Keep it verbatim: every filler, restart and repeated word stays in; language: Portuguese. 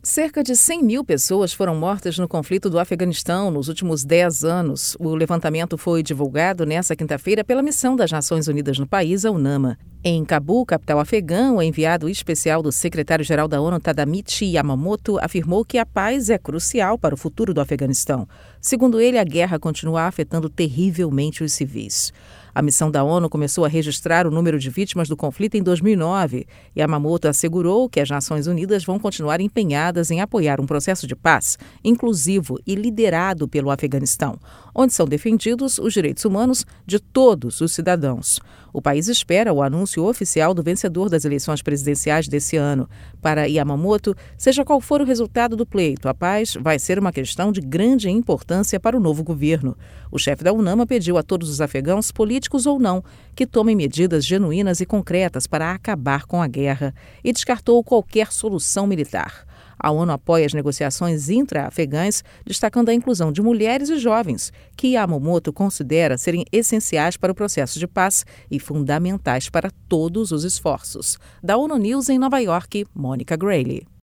Cerca de cem mil pessoas foram mortas no conflito do Afeganistão nos últimos dez anos. O levantamento foi divulgado nesta quinta-feira pela missão das Nações Unidas no país, a UNAMA. Em Cabul, capital afegã, o enviado especial do secretário-geral da ONU, Tadamichi Yamamoto, afirmou que a paz é crucial para o futuro do Afeganistão. Segundo ele, a guerra continua afetando terrivelmente os civis. A missão da ONU começou a registrar o número de vítimas do conflito em dois mil e nove. Yamamoto assegurou que as Nações Unidas vão continuar empenhadas em apoiar um processo de paz inclusivo e liderado pelo Afeganistão, onde são defendidos os direitos humanos de todos os cidadãos. O país espera o anúncio oficial do vencedor das eleições presidenciais desse ano. Para Yamamoto, seja qual for o resultado do pleito, a paz vai ser uma questão de grande importância para o novo governo. O chefe da UNAMA pediu a todos os afegãos, políticos ou não, que tomem medidas genuínas e concretas para acabar com a guerra e descartou qualquer solução militar. A ONU apoia as negociações intra-afegãs, destacando a inclusão de mulheres e jovens, que Yamamoto considera serem essenciais para o processo de paz e fundamentais para todos os esforços. Da ONU News em Nova York, Mônica Grayle.